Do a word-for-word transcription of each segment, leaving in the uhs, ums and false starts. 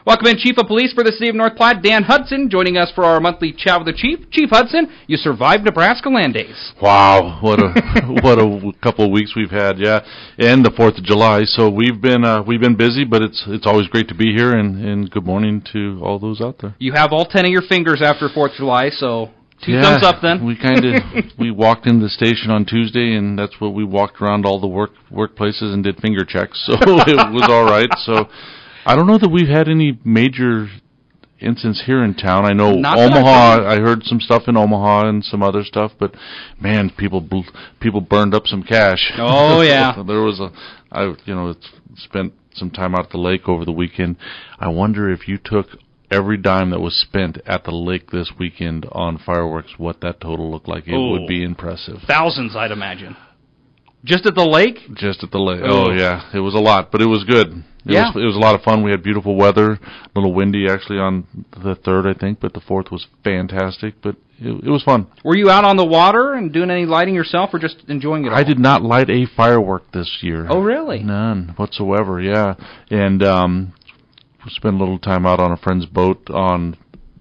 Welcome in, Chief of Police for the City of North Platte, Dan Hudson, joining us for our monthly chat with the Chief. Chief Hudson, you survived Nebraska Land Days. Wow, what a what a couple of weeks we've had, yeah, and the Fourth of July. So we've been uh, we've been busy, but it's it's always great to be here. And, and good morning to all those out there. You have all ten of your fingers after Fourth of July, so two yeah, thumbs up then. We kind of we walked into the station on Tuesday, and that's what we walked around all the work workplaces and did finger checks. So it was all right. So. I don't know that we've had any major incidents here in town. I know Not Omaha. I, I heard some stuff in Omaha and some other stuff, but man, people bl- people burned up some cash. Oh yeah, there was a. I you know spent some time out at the lake over the weekend. I wonder if you took every dime that was spent at the lake this weekend on fireworks, what that total looked like. It oh, would be impressive. Thousands, I'd imagine. Just at the lake? Just at the lake. Oh, oh yeah, it was a lot, but it was good. It yeah. was, it was a lot of fun. We had beautiful weather, a little windy actually on the third, I think, but the fourth was fantastic, but it, it was fun. Were you out on the water and doing any lighting yourself or just enjoying it all? I did not light a firework this year. Oh, really? None whatsoever, yeah. And um, we spent a little time out on a friend's boat on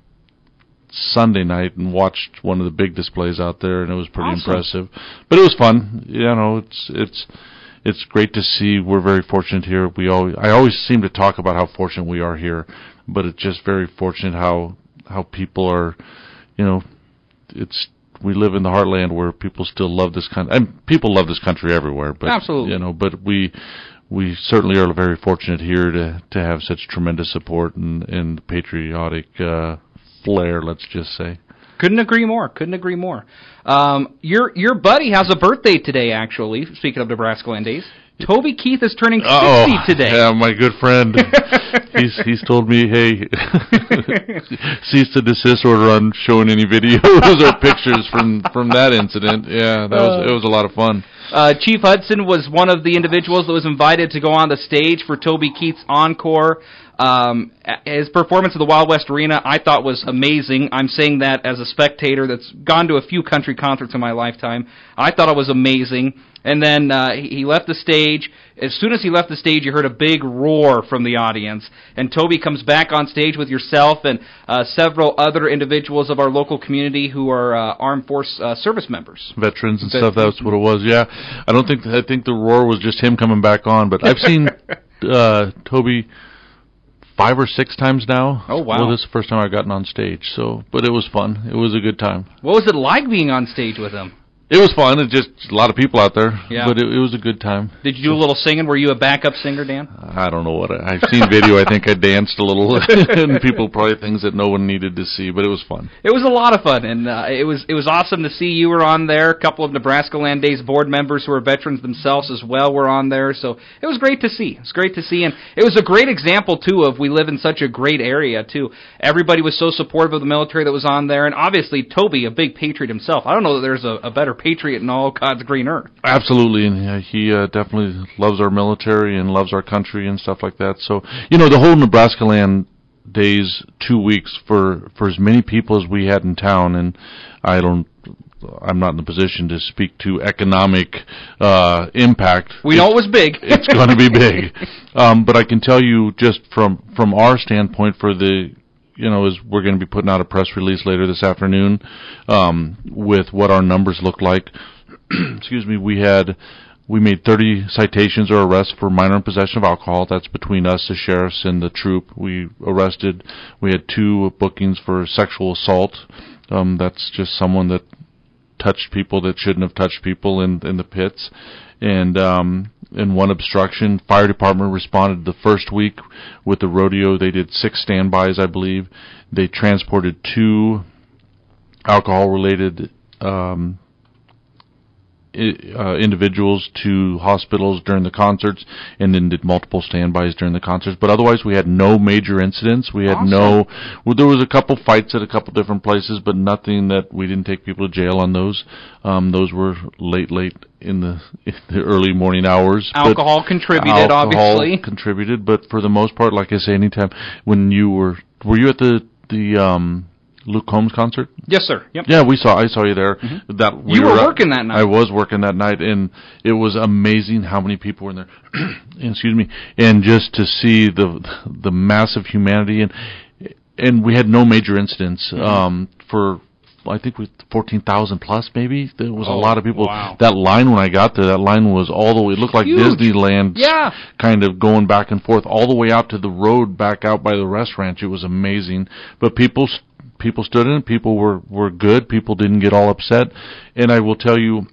Sunday night and watched one of the big displays out there, and it was pretty awesome. impressive. But it was fun. You know, it's it's it's great to see. We're very fortunate here. We always I always seem to talk about how fortunate we are here, but it's just very fortunate how how people are. You know, it's we live in the heartland where people still love this country. And people love this country everywhere, but absolutely, you know, but we. We certainly are very fortunate here to to have such tremendous support and, and patriotic uh, flair, let's just say. Couldn't agree more. Couldn't agree more. Um, your your buddy has a birthday today, actually, speaking of Nebraska Land Days. Toby Keith is turning sixty oh, today. Yeah, my good friend. he's he's told me, hey, cease and desist order on showing any videos or pictures from, from that incident. Yeah, that was it was a lot of fun. Uh, Chief Hudson was one of the individuals that was invited to go on the stage for Toby Keith's encore. Um, his performance at the Wild West Arena I thought was amazing. I'm saying that as a spectator that's gone to a few country concerts in my lifetime. I thought it was amazing. And then uh, he left the stage. As soon as he left the stage, you heard a big roar from the audience. And Toby comes back on stage with yourself and uh, several other individuals of our local community who are uh, armed force uh, service members. Veterans and stuff, that's what it was, yeah. I don't think, I think the roar was just him coming back on, but I've seen uh, Toby five or six times now. Oh, wow. Well, this is the first time I've gotten on stage, so, but it was fun. It was a good time. What was it like being on stage with him? It was fun. It's just a lot of people out there, yeah. but it, it was a good time. Did you do a little singing? Were you a backup singer, Dan? I don't know what I, I've seen video. I think I danced a little, and people probably things that no one needed to see, but it was fun. It was a lot of fun, and uh, it was it was awesome to see you were on there. A couple of Nebraska Land Days board members who are veterans themselves as well were on there, so it was great to see. It was great to see, and it was a great example too of we live in such a great area too. Everybody was so supportive of the military that was on there, and obviously Toby, a big patriot himself. I don't know that there's a, a better patriot in all God's green earth. Absolutely, and uh, he uh, definitely loves our military and loves our country and stuff like that. So, you know, the whole Nebraska Land Days two weeks for for as many people as we had in town, and I don't. I'm not in the position to speak to economic uh, impact. We know it was big. It's going to be big, um, but I can tell you just from from our standpoint for the. You know, is we're going to be putting out a press release later this afternoon um, with what our numbers look like. Excuse me. We had we made thirty citations or arrests for minor in possession of alcohol. That's between us, the sheriffs, and the troop. We arrested. We had two bookings for sexual assault. Um, that's just someone that touched people that shouldn't have touched people in in the pits. And um, and one obstruction. Fire department responded the first week with the rodeo. They did six standbys, I believe. They transported two alcohol-related um, uh, individuals to hospitals during the concerts, and then did multiple standbys during the concerts. But otherwise, we had no major incidents. We had awesome. no. Well, there was a couple fights at a couple different places, but nothing that we didn't take people to jail on those. Um, those were late, late in the, in the early morning hours. Alcohol but contributed, alcohol obviously. contributed, but for the most part, like I say, anytime when you were, were you at the the um, Luke Combs concert? Yes, sir. Yep. Yeah, we saw. I saw you there. Mm-hmm. That we you were, were working that night. I was working that night, and it was amazing how many people were in there. Excuse me. And just to see the the massive humanity, and and we had no major incidents. Mm-hmm. Um, for I think we fourteen thousand plus, maybe. There was oh, a lot of people. Wow. That line when I got there, that line was all the way. It looked like Huge. Disneyland. Yeah. Kind of going back and forth all the way out to the road, back out by the restaurant. It was amazing. But people. People stood in it. People were, were good. People didn't get all upset. And I will tell you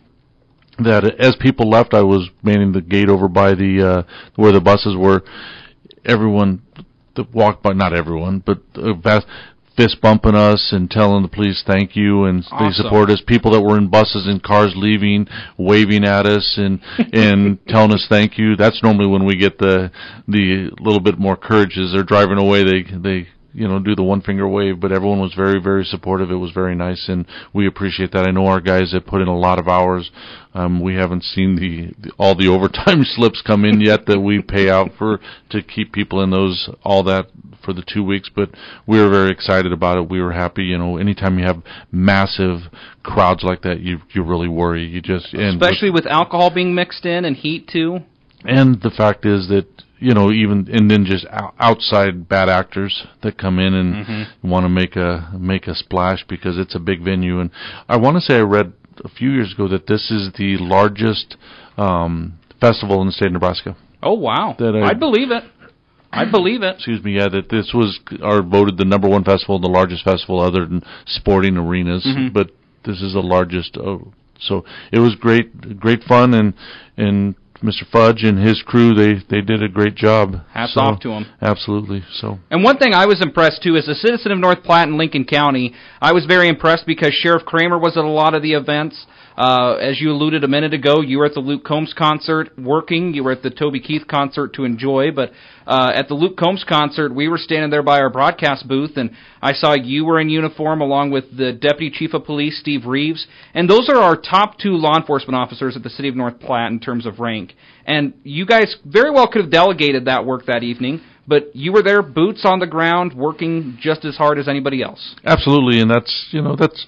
that as people left, I was manning the gate over by the uh, where the buses were. Everyone that walked by, not everyone, but uh, vast, fist bumping us and telling the police thank you, and awesome. They support us. People that were in buses and cars leaving, waving at us and and telling us thank you. That's normally when we get the the little bit more courage. As they're driving away, they they. you know, do the one finger wave, but everyone was very, very supportive. It was very nice, and we appreciate that. I know our guys have put in a lot of hours. Um, we haven't seen the, the all the overtime slips come in yet that we pay out for to keep people in those, all that for the two weeks, but we were very excited about it. We were happy. You know, anytime you have massive crowds like that, you you really worry. You just and especially with, with alcohol being mixed in and heat too. And the fact is that, you know, even and then just outside bad actors that come in and mm-hmm. want to make a make a splash because it's a big venue. And I want to say I read a few years ago that this is the largest um, festival in the state of Nebraska. Oh wow! That I, I'd believe it. I believe it. Excuse me. Yeah, that this was our voted the number one festival, the largest festival other than sporting arenas. Mm-hmm. But this is the largest. Oh, so it was great, great fun, and and. Mister Fudge and his crew, they, they did a great job. Hats so, off to them. Absolutely. So. And one thing I was impressed, too, as a citizen of North Platte and Lincoln County, I was very impressed because Sheriff Kramer was at a lot of the events. Uh, as you alluded a minute ago, you were at the Luke Combs concert working. You were at the Toby Keith concert to enjoy. But uh, at the Luke Combs concert, we were standing there by our broadcast booth, and I saw you were in uniform along with the Deputy Chief of Police, Steve Reeves. And those are our top two law enforcement officers at the City of North Platte in terms of rank. And you guys very well could have delegated that work that evening, but you were there, boots on the ground, working just as hard as anybody else. Absolutely, and that's, you know, that's,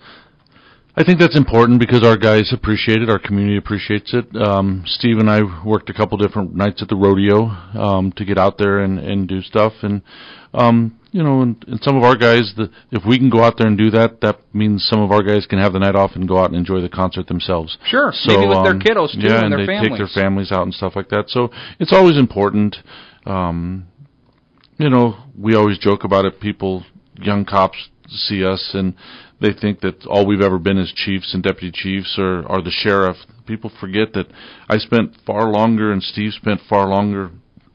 I think that's important because our guys appreciate it, our community appreciates it. Um, Steve and I worked a couple different nights at the rodeo um, to get out there and, and do stuff, and um, you know, and, and some of our guys, the, if we can go out there and do that, that means some of our guys can have the night off and go out and enjoy the concert themselves. Sure, so, maybe with um, their kiddos, too, yeah, and their they families. take their families out and stuff like that. So it's always important. Um, you know, we always joke about it. People, young cops see us, and they think that all we've ever been is chiefs and deputy chiefs or, or the sheriff. People forget that I spent far longer, and Steve spent far longer,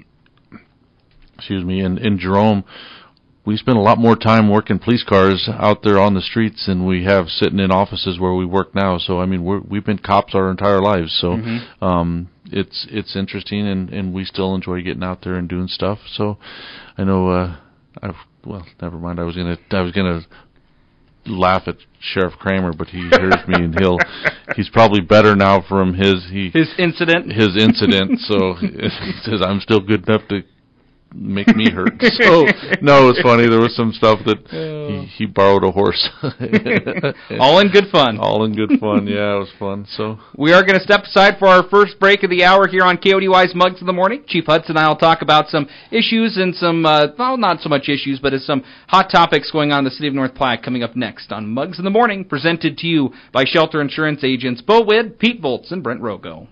excuse me, in, in Jerome. We spend a lot more time working police cars out there on the streets than we have sitting in offices where we work now. So, I mean, we're, we've been cops our entire lives. So, mm-hmm. um, it's it's interesting, and, and we still enjoy getting out there and doing stuff. So, I know, uh, I've, well, never mind. I was gonna I was gonna laugh at Sheriff Kramer, but he hears me, and he'll he's probably better now from his he his incident his incident. So he says I'm still good enough to make me hurt. So no, it's funny. There was some stuff that he, he borrowed a horse. All in good fun. All in good fun. Yeah, it was fun. So we are going to step aside for our first break of the hour here on K O D Y's Mugs in the Morning. Chief Hudson and I will talk about some issues and some, uh, well, not so much issues, but it's some hot topics going on in the city of North Platte coming up next on Mugs in the Morning, presented to you by Shelter Insurance agents Bo Witt, Pete Volz, and Brent Rogo.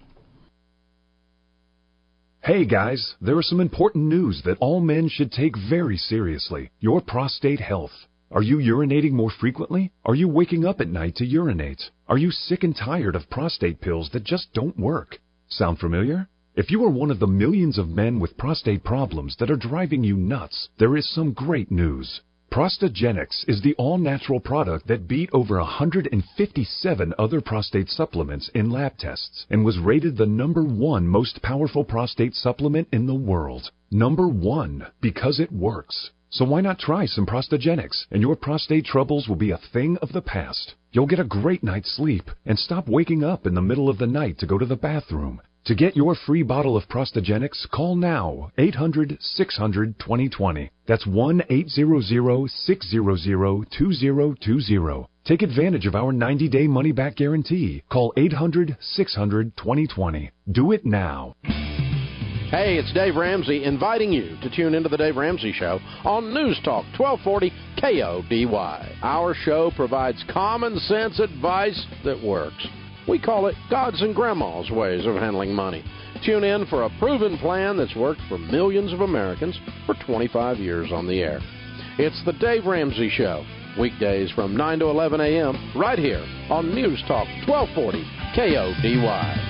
Hey guys, there is some important news that all men should take very seriously. Your prostate health. Are you urinating more frequently? Are you waking up at night to urinate? Are you sick and tired of prostate pills that just don't work? Sound familiar? If you are one of the millions of men with prostate problems that are driving you nuts, there is some great news. Prostagenics is the all-natural product that beat over one hundred fifty-seven other prostate supplements in lab tests and was rated the number one most powerful prostate supplement in the world. Number one, because it works. So why not try some Prostagenics, and your prostate troubles will be a thing of the past. You'll get a great night's sleep and stop waking up in the middle of the night to go to the bathroom. To get your free bottle of Prostagenics, call now, eight hundred, six hundred, twenty twenty. That's one eight hundred, six hundred, two zero two zero. Take advantage of our ninety-day money-back guarantee. Call eight hundred, six hundred, twenty twenty. Do it now. Hey, it's Dave Ramsey inviting you to tune into the Dave Ramsey Show on News Talk twelve forty K O D Y. Our show provides common sense advice that works. We call it God's and Grandma's ways of handling money. Tune in for a proven plan that's worked for millions of Americans for twenty-five years on the air. It's the Dave Ramsey Show, weekdays from nine to eleven a.m. right here on News Talk twelve forty K O D Y.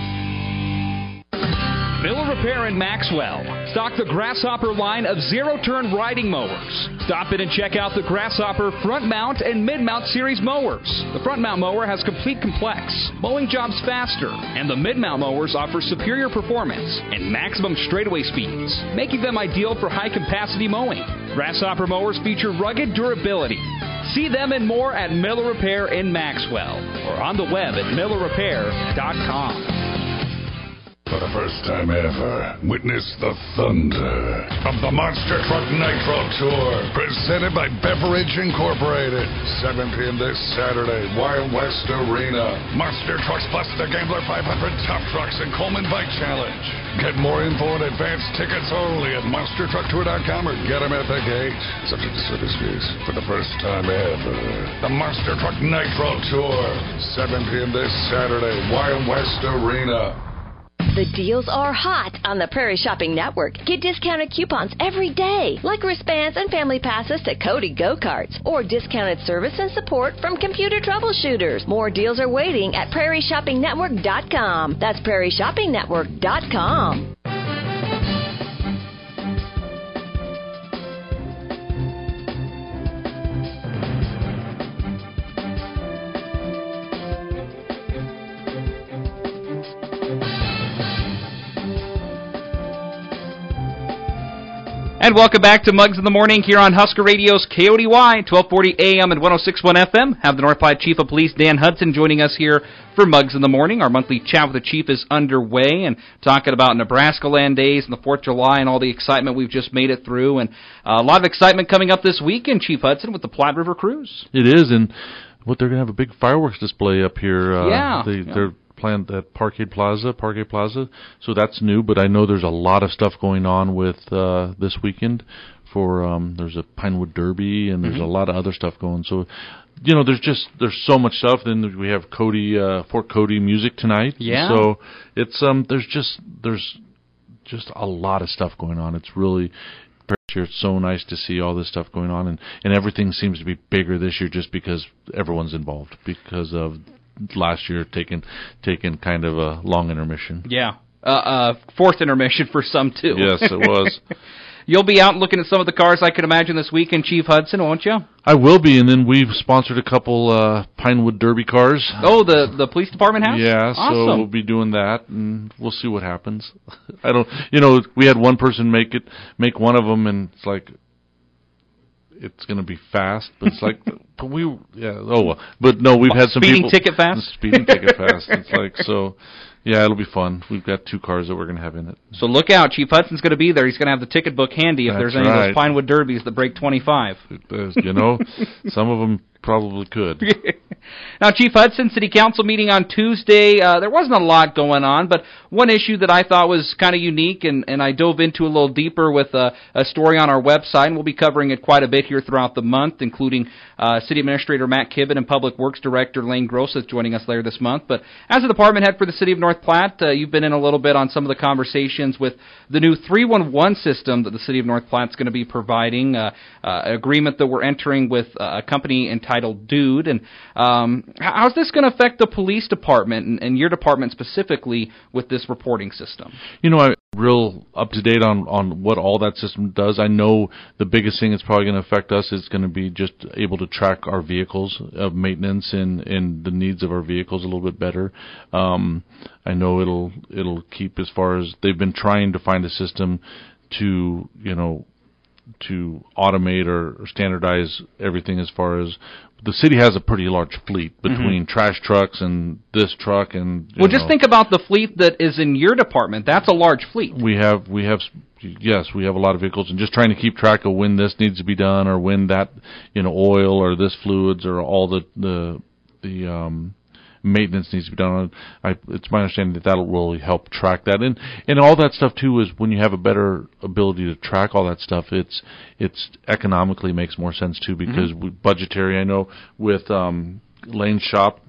Miller Repair in Maxwell. Stock the Grasshopper line of zero-turn riding mowers. Stop in and check out the Grasshopper front mount and mid-mount series mowers. The front mount mower has complete complex, mowing jobs faster, and the mid-mount mowers offer superior performance and maximum straightaway speeds, making them ideal for high-capacity mowing. Grasshopper mowers feature rugged durability. See them and more at Miller Repair in Maxwell or on the web at miller repair dot com. For the first time ever, witness the thunder of the Monster Truck Nitro Tour, presented by Beverage Incorporated. seven p.m. this Saturday, Wild West Arena. Monster Trucks plus the Gambler five hundred Top Trucks and Coleman Bike Challenge. Get more info and advance tickets only at monster truck tour dot com or get them at the gate. Subject to service fees. For the first time ever, the Monster Truck Nitro Tour, seven p.m. this Saturday, Wild West Arena. The deals are hot on the Prairie Shopping Network. Get discounted coupons every day, like wristbands and family passes to Cody Go-Karts, or discounted service and support from computer troubleshooters. More deals are waiting at prairie shopping network dot com. That's prairie shopping network dot com. And welcome back to Mugs in the Morning here on Husker Radio's K O D Y, twelve forty A M and one oh six point one F M. Have the North Platte Chief of Police, Dan Hudson, joining us here for Mugs in the Morning. Our monthly chat with the Chief is underway, and talking about Nebraska Land Days and the fourth of July and all the excitement we've just made it through. And uh, a lot of excitement coming up this weekend, Chief Hudson, with the Platte River Cruise. It is, and what they're going to have a big fireworks display up here. Uh, yeah. They, yeah. They're planned at Parkade Plaza, Parkade Plaza, so that's new, but I know there's a lot of stuff going on with uh, this weekend. For um, there's a Pinewood Derby, and there's mm-hmm. a lot of other stuff going. So, you know, there's just there's so much stuff. Then we have Cody uh, Fort Cody music tonight. Yeah. So it's um there's just there's just a lot of stuff going on. It's really it's so nice to see all this stuff going on, and and everything seems to be bigger this year just because everyone's involved because of last year taking taking kind of a long intermission. Yeah. Uh, uh, fourth intermission for some too. Yes, it was. You'll be out looking at some of the cars, I could imagine, this weekend, Chief Hudson, won't you? I will be, and then we've sponsored a couple uh, Pinewood Derby cars. Oh, the the police department has? Yeah, awesome. So we'll be doing that, and we'll see what happens. I don't, you know, we had one person make it, make one of them, and it's like, it's going to be fast, but it's like, but we, yeah, oh well. But no, we've had some speeding people. Speeding ticket fast? Speeding ticket fast. It's like, so, yeah, it'll be fun. We've got two cars that we're going to have in it. So look out. Chief Hudson's going to be there. He's going to have the ticket book handy if That's there's any right. of those Pinewood Derbies that break twenty-five. You know, some of them probably could. Now, Chief Hudson, City Council meeting on Tuesday. Uh, there wasn't a lot going on, but one issue that I thought was kind of unique, and, and I dove into a little deeper with a, a story on our website, and we'll be covering it quite a bit here throughout the month, including uh, City Administrator Matt Kibben and Public Works Director Lane Gross is joining us later this month. But as a department head for the City of North Platte, uh, you've been in a little bit on some of the conversations with the new three one one system that the City of North Platte is going to be providing, uh, uh, an agreement that we're entering with uh, a company entitled Dude. And um, how's this going to affect the police department and, and your department specifically with this reporting system? You know, I'm real up to date on, on what all that system does. I know the biggest thing it's probably going to affect us is going to be just able to track our vehicles, of maintenance and, and the needs of our vehicles a little bit better. Um, I know it'll it'll keep as far as they've been trying to find a system to, you know, to automate or, or standardize everything as far as the city has a pretty large fleet between mm-hmm. trash trucks and this truck and well, know, just think about the fleet that is in your department. That's a large fleet. We have we have yes, we have a lot of vehicles, and just trying to keep track of when this needs to be done or when that you know oil or this fluids or all the the the um, maintenance needs to be done. I, it's my understanding that that will really help track that, and and all that stuff too is when you have a better ability to track all that stuff, it's it's economically makes more sense too because mm-hmm. we, budgetary. I know with um, Lane's shop,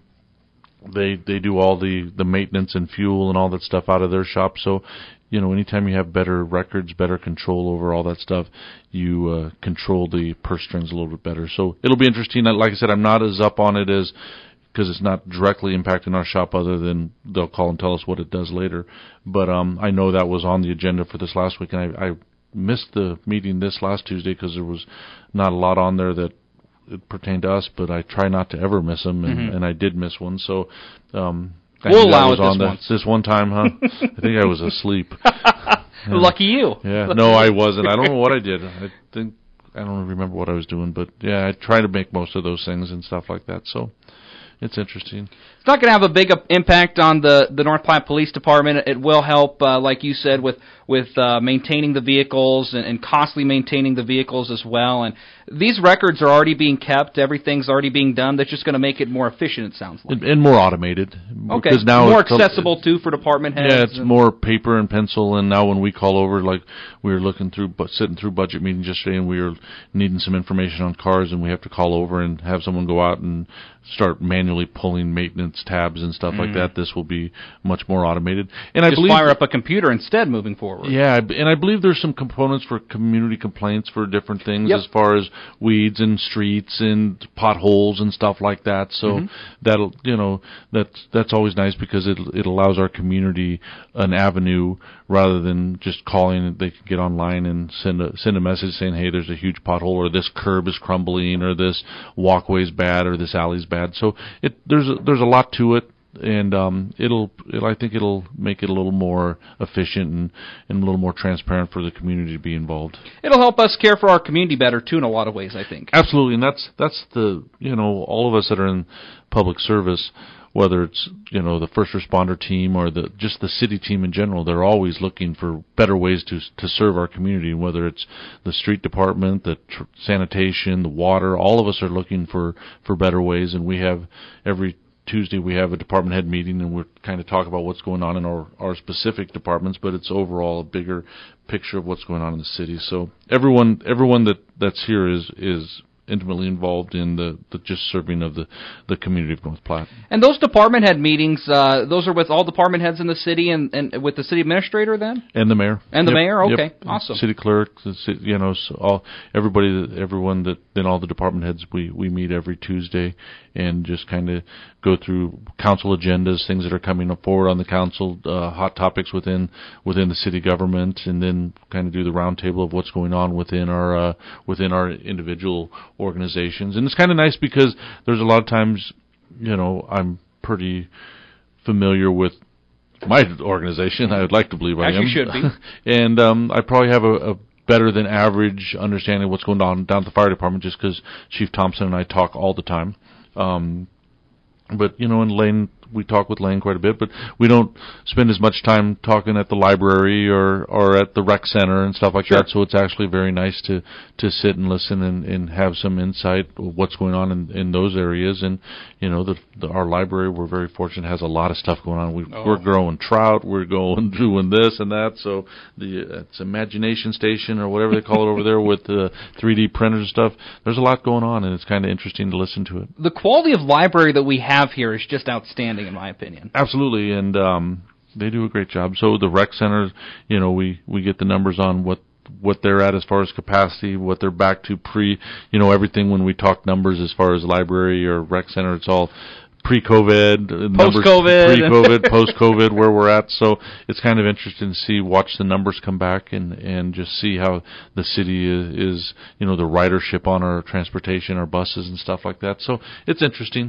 they they do all the the maintenance and fuel and all that stuff out of their shop. So you know, anytime you have better records, better control over all that stuff, you uh, control the purse strings a little bit better. So it'll be interesting. Like I said, I'm not as up on it as. Because it's not directly impacting our shop other than they'll call and tell us what it does later. But um, I know that was on the agenda for this last week, and I, I missed the meeting this last Tuesday because there was not a lot on there that it pertained to us, but I try not to ever miss them, and, mm-hmm. and I did miss one. So um, I we'll allow it on this the, once. This one time, huh? I think I was asleep. Yeah. Lucky you. Yeah, no, I wasn't. I don't know what I did. I think I don't remember what I was doing, but yeah, I try to make most of those things and stuff like that, so... It's interesting. It's not going to have a big impact on the, the North Platte Police Department. It will help, uh, like you said, with with uh, maintaining the vehicles and, and costly maintaining the vehicles as well. And these records are already being kept. Everything's already being done. That's just going to make it more efficient, it sounds like. And, and more automated. Okay, because now more it's accessible, too, for department heads. Yeah, it's more paper and pencil. And now when we call over, like we were looking through, but sitting through budget meetings yesterday, and we were needing some information on cars, and we have to call over and have someone go out and start manually pulling maintenance tabs and stuff mm. like that. This will be much more automated. And Just I believe fire up a computer instead moving forward. Yeah, and I believe there's some components for community complaints for different things yep. as far as weeds and streets and potholes and stuff like that. So mm-hmm. that'll, you know, that's that's always nice because it it allows our community an avenue rather than just calling. They can get online and send a send a message saying, hey, there's a huge pothole, or this curb is crumbling, or this walkway's bad, or this alley's bad. So it there's a, there's a lot to it. And um, it'll, it'll, I think it'll make it a little more efficient and, and a little more transparent for the community to be involved. It'll help us care for our community better too, in a lot of ways, I think. Absolutely, and that's that's the you know all of us that are in public service, whether it's you know the first responder team or the just the city team in general, they're always looking for better ways to to serve our community. Whether it's the street department, the tr- sanitation, the water, all of us are looking for for better ways, and we have every Tuesday we have a department head meeting, and we're kind of talk about what's going on in our, our specific departments, but it's overall a bigger picture of what's going on in the city. So everyone everyone that, that's here is is intimately involved in the, the just serving of the, the community of North Platte. And those department head meetings, uh, those are with all department heads in the city and, and with the city administrator then? And the mayor. And the yep. mayor? Okay, yep. awesome. City clerk, the city, you know, so all everybody, everyone that, then all the department heads, we, we meet every Tuesday and just kind of go through council agendas, things that are coming up forward on the council, uh, hot topics within within the city government, and then kind of do the roundtable of what's going on within our uh, within our individual organizations. And it's kind of nice because there's a lot of times, you know, I'm pretty familiar with my organization. I would like to believe I As am. you should be. And um, I probably have a, a better than average understanding of what's going on down at the fire department just because Chief Thompson and I talk all the time. Um, but, you know, in Lane, we talk with Lane quite a bit, but we don't spend as much time talking at the library or, or at the rec center and stuff like sure. that, so it's actually very nice to, to sit and listen and, and have some insight of what's going on in, in those areas. And, you know, the, the, our library, we're very fortunate, has a lot of stuff going on. We, oh. We're growing trout, we're going doing this and that, so the uh, it's Imagination Station or whatever they call it over there with the three D printers and stuff. There's a lot going on, and it's kind of interesting to listen to it. The quality of library that we have here is just outstanding, in my opinion. Absolutely, and um, they do a great job. So the rec centers, you know, we, we get the numbers on what what they're at as far as capacity, what they're back to pre, you know, everything when we talk numbers as far as library or rec center, it's all pre-COVID, post-COVID, pre-COVID, post-COVID, where we're at. So it's kind of interesting to see, watch the numbers come back and, and just see how the city is, is, you know, the ridership on our transportation, our buses and stuff like that. So it's interesting.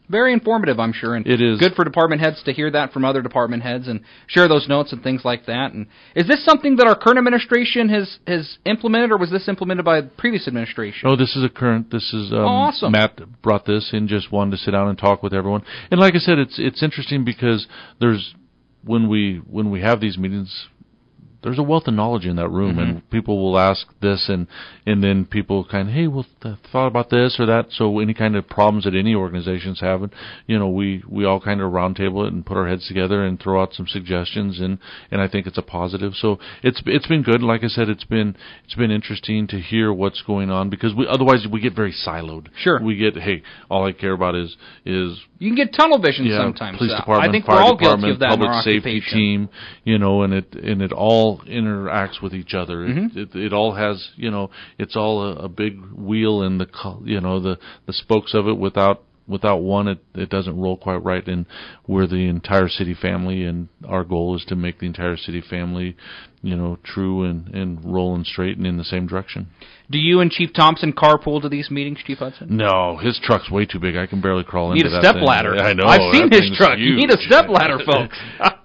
Very informative, I'm sure, and it is good for department heads to hear that from other department heads and share those notes and things like that. And is this something that our current administration has, has implemented, or was this implemented by the previous administration? No, this is a current. This is um, oh, awesome. Matt brought this in, just wanted to sit down and talk with everyone. And like I said, it's it's interesting because there's when we when we have these meetings, there's a wealth of knowledge in that room, mm-hmm. and people will ask this, and and then people kind of, hey, well, th- thought about this or that. So any kind of problems that any organization's having, you know, we, we all kind of roundtable it and put our heads together and throw out some suggestions, and, and I think it's a positive. So it's it's been good. Like I said, it's been it's been interesting to hear what's going on, because we otherwise we get very siloed. Sure, we get, hey, all I care about is is you can get tunnel vision yeah, sometimes. Police department, I think fire we're all department, guilty of that public in our safety occupation. team, you know, and it and it all interacts with each other. Mm-hmm. It, it it all has, you know, it's all a, a big wheel, and the you know the the spokes of it. Without without one, it it doesn't roll quite right. And we're the entire city family, and our goal is to make the entire city family, you know, true and and rolling straight and in the same direction. Do you and Chief Thompson carpool to these meetings, Chief Hudson? No, his truck's way too big. I can barely crawl you into that Need a step thing. ladder. I know. I've seen his truck. Huge. You need a step ladder, folks.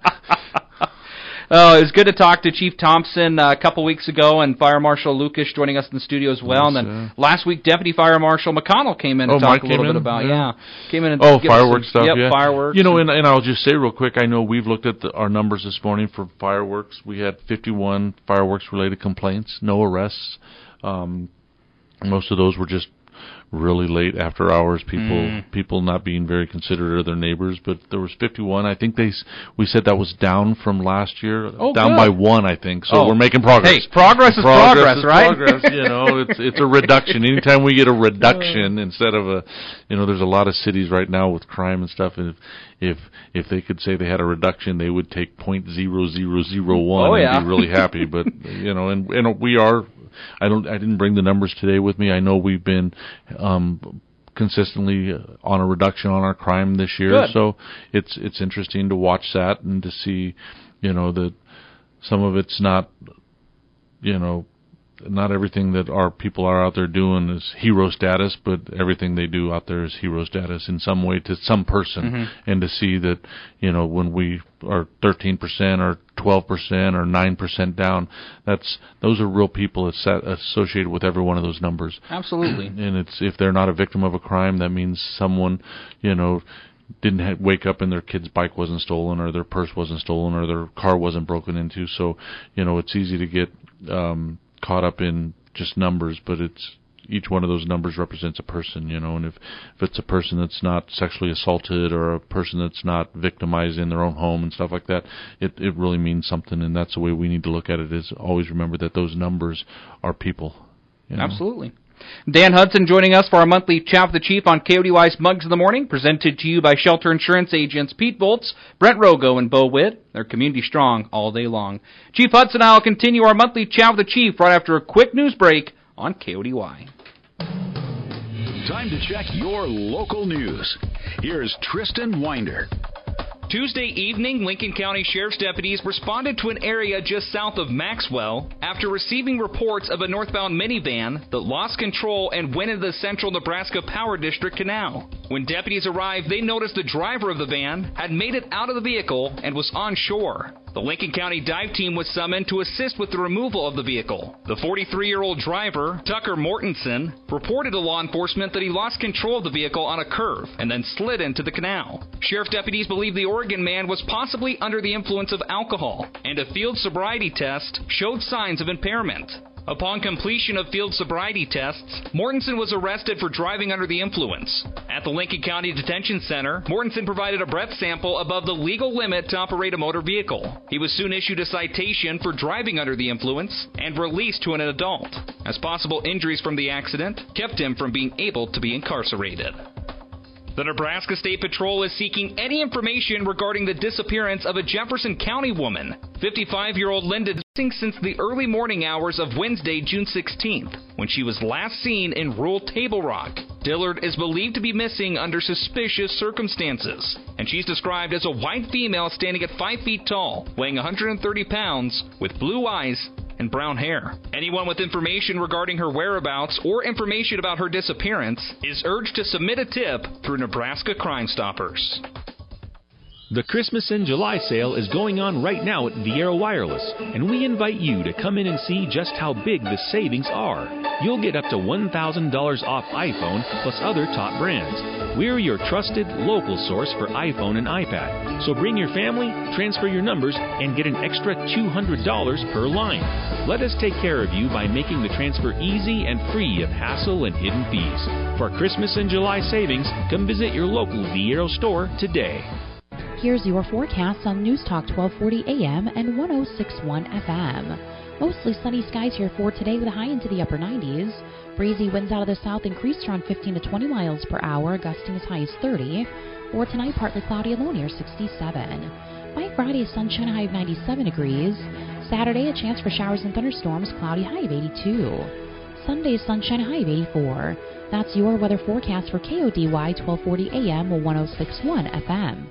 Oh, it was good to talk to Chief Thompson uh, a couple weeks ago, and Fire Marshal Lucas joining us in the studio as well. Yes, and then uh, last week, Deputy Fire Marshal McConnell came in to oh, talk Mike a little came bit in? about, yeah. yeah, came in and oh, give fireworks some, stuff, yep, yeah. fireworks. You know, and, and I'll just say real quick, I know we've looked at the, our numbers this morning for fireworks. We had fifty-one fireworks-related complaints, no arrests. Um, most of those were just really late after hours, people mm. people not being very considerate of their neighbors, but there was fifty-one. I think they we said that was down from last year, oh, down good. by one, I think. So oh. we're making progress. Hey, progress is progress, progress, is right? Progress, you know, it's it's a reduction. Anytime we get a reduction instead of a, you know, there's a lot of cities right now with crime and stuff, and if if if they could say they had a reduction, they would take point zero zero zero one oh, and yeah. be really happy. But you know, and and we are. I don't. I didn't bring the numbers today with me. I know we've been um, consistently on a reduction on our crime this year. Good. So it's it's interesting to watch that and to see, you know, that some of it's not, you know, not everything that our people are out there doing is hero status, but everything they do out there is hero status in some way to some person. Mm-hmm. And to see that, you know, when we are thirteen percent or twelve percent or nine percent down, that's those are real people associated with every one of those numbers. Absolutely. And it's if they're not a victim of a crime, that means someone, you know, didn't ha- wake up and their kid's bike wasn't stolen, or their purse wasn't stolen, or their car wasn't broken into. So, you know, it's easy to get um caught up in just numbers, but it's each one of those numbers represents a person, you know, and if, if it's a person that's not sexually assaulted or a person that's not victimized in their own home and stuff like that, it, it really means something, and that's the way we need to look at it, is always remember that those numbers are people. You know? Absolutely. Dan Hudson joining us for our monthly Chat with the Chief on K O D Y's Mugs of the Morning, presented to you by Shelter Insurance agents Pete Volts, Brent Rogo, and Bo Witt. They're community strong all day long. Chief Hudson and I will continue our monthly Chat with the Chief right after a quick news break on K O D Y. Time to check your local news. Here's Tristan Winder. Tuesday evening, Lincoln County Sheriff's deputies responded to an area just south of Maxwell after receiving reports of a northbound minivan that lost control and went into the central Nebraska Power District Canal. When deputies arrived, they noticed the driver of the van had made it out of the vehicle and was on shore. The Lincoln County dive team was summoned to assist with the removal of the vehicle. The forty-three-year-old driver, Tucker Mortensen, reported to law enforcement that he lost control of the vehicle on a curve and then slid into the canal. Sheriff deputies believe the Oregon man was possibly under the influence of alcohol, and a field sobriety test showed signs of impairment. Upon completion of field sobriety tests, Mortensen was arrested for driving under the influence. At the Lincoln County Detention Center, Mortensen provided a breath sample above the legal limit to operate a motor vehicle. He was soon issued a citation for driving under the influence and released to an adult, as possible injuries from the accident kept him from being able to be incarcerated. The Nebraska State Patrol is seeking any information regarding the disappearance of a Jefferson County woman. fifty-five-year-old Linda missing since the early morning hours of Wednesday, June sixteenth, when she was last seen in rural Table Rock. Dillard is believed to be missing under suspicious circumstances, and she's described as a white female standing at five feet tall, weighing one hundred thirty pounds, with blue eyes and brown hair. Anyone with information regarding her whereabouts or information about her disappearance is urged to submit a tip through Nebraska Crime Stoppers. The Christmas in July sale is going on right now at Viera Wireless, and we invite you to come in and see just how big the savings are. You'll get up to one thousand dollars off iPhone plus other top brands. We're your trusted local source for iPhone and iPad. So bring your family, transfer your numbers, and get an extra two hundred dollars per line. Let us take care of you by making the transfer easy and free of hassle and hidden fees. For Christmas in July savings, come visit your local Viera store today. Here's your forecast on News Talk twelve forty A M and one oh six point one F M. Mostly sunny skies here for today with a high into the upper nineties. Breezy winds out of the south increased around fifteen to twenty miles per hour, gusting as high as thirty. For tonight, partly cloudy, a low near sixty-seven. By Friday, sunshine, high of ninety-seven degrees. Saturday, a chance for showers and thunderstorms, cloudy, high of eighty-two. Sunday, sunshine, high of eighty-four. That's your weather forecast for K O D Y twelve forty A M or one oh six point one F M.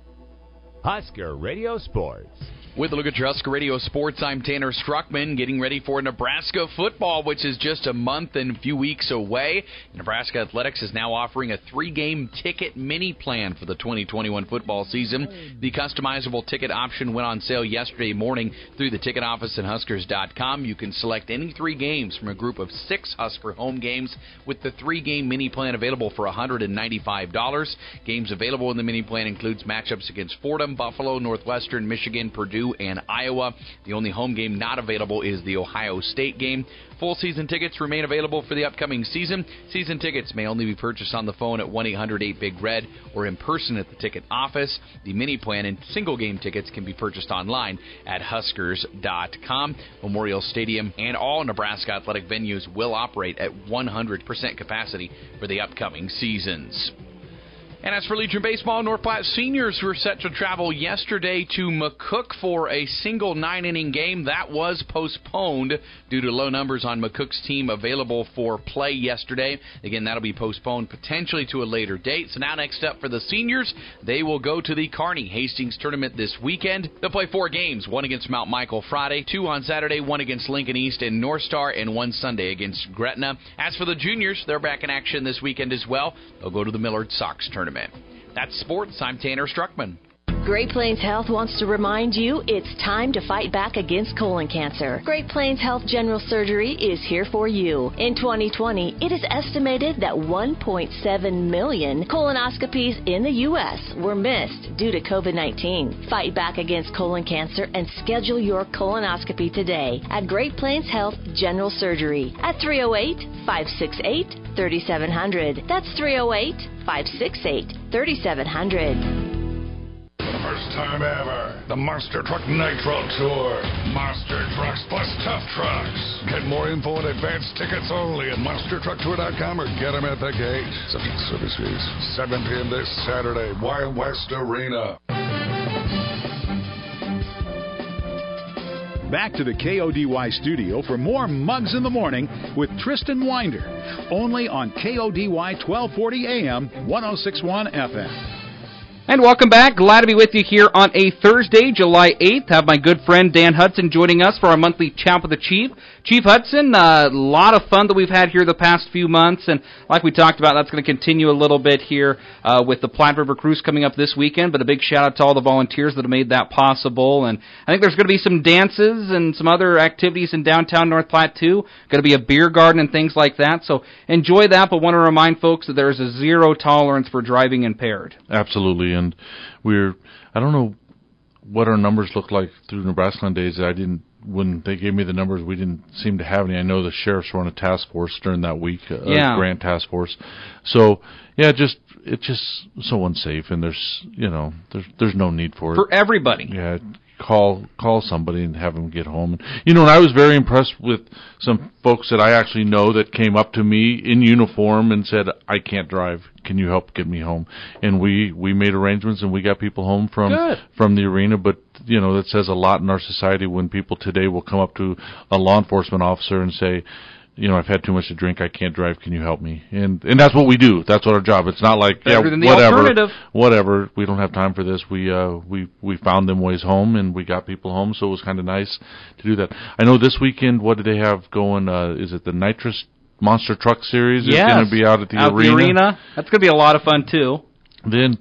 Husker Radio Sports. With a look at your Husker Radio Sports, I'm Tanner Struckman, getting ready for Nebraska football, which is just a month and a few weeks away. Nebraska Athletics is now offering a three-game ticket mini plan for the twenty twenty-one football season. The customizable ticket option went on sale yesterday morning through the ticket office at Huskers dot com. You can select any three games from a group of six Husker home games with the three-game mini plan available for one hundred ninety-five dollars. Games available in the mini plan includes matchups against Fordham, Buffalo, Northwestern, Michigan, Purdue, and Iowa. The only home game not available is the Ohio State game. Full season tickets remain available for the upcoming season. Season tickets may only be purchased on the phone at one eight hundred eight big red or in person at the ticket office. The mini plan and single game tickets can be purchased online at Huskers dot com. Memorial Stadium and all Nebraska athletic venues will operate at one hundred percent capacity for the upcoming seasons. And as for Legion Baseball, North Platte seniors were set to travel yesterday to McCook for a single nine-inning game. That was postponed due to low numbers on McCook's team available for play yesterday. Again, that'll be postponed potentially to a later date. So now next up for the seniors, they will go to the Kearney Hastings tournament this weekend. They'll play four games, one against Mount Michael Friday, two on Saturday, one against Lincoln East and North Star, and one Sunday against Gretna. As for the juniors, they're back in action this weekend as well. They'll go to the Millard Sox tournament. That's sports. I'm Tanner Struckman. Great Plains Health wants to remind you it's time to fight back against colon cancer. Great Plains Health General Surgery is here for you. In twenty twenty, it is estimated that one point seven million colonoscopies in the U S were missed due to COVID nineteen. Fight back against colon cancer and schedule your colonoscopy today at Great Plains Health General Surgery at three oh eight, five six eight, three seven zero zero. That's three oh eight, five six eight, three seven zero zero. First time ever, the Monster Truck Nitro Tour. Monster Trucks plus Tough Trucks. Get more info and advance tickets only at monster truck tour dot com or get them at the gate. Subject to service fees. seven p.m. this Saturday, Wild West Arena. Back to the K O D Y studio for more Mugs in the Morning with Tristan Winder. Only on K O D Y twelve forty A M, one oh six point one F M. And welcome back. Glad to be with you here on a Thursday, July eighth. Have my good friend Dan Hudson joining us for our monthly Chat with the Chief. Chief Hudson, a uh, lot of fun that we've had here the past few months, and like we talked about, that's going to continue a little bit here uh, with the Platte River Cruise coming up this weekend, but a big shout-out to all the volunteers that have made that possible, and I think there's going to be some dances and some other activities in downtown North Platte, too. Going to be a beer garden and things like that, so enjoy that, but want to remind folks that there is a zero tolerance for driving impaired. Absolutely. And we're, I don't know what our numbers look like through Nebraska days. I didn't, when they gave me the numbers, we didn't seem to have any. I know the sheriffs were on a task force during that week, a yeah. grant task force. So, yeah, just, it's just so unsafe, and there's, you know, there's, there's no need for it. For everybody. Yeah. Call call somebody and have them get home. You know, and I was very impressed with some folks that I actually know that came up to me in uniform and said, I can't drive. Can you help get me home? And we, we made arrangements and we got people home from Good. from the arena. But, you know, that says a lot in our society when people today will come up to a law enforcement officer and say, you know, I've had too much to drink, I can't drive, can you help me? And and that's what we do. That's what our job. It's not like, Better yeah, than the whatever, alternative. whatever, we don't have time for this. We uh we we found them ways home, and we got people home, so it was kind of nice to do that. I know this weekend, what do they have going? Uh, is it the Nitrous Monster Truck Series? Yes. It's going to be out at the out arena. the arena. That's going to be a lot of fun, too. Then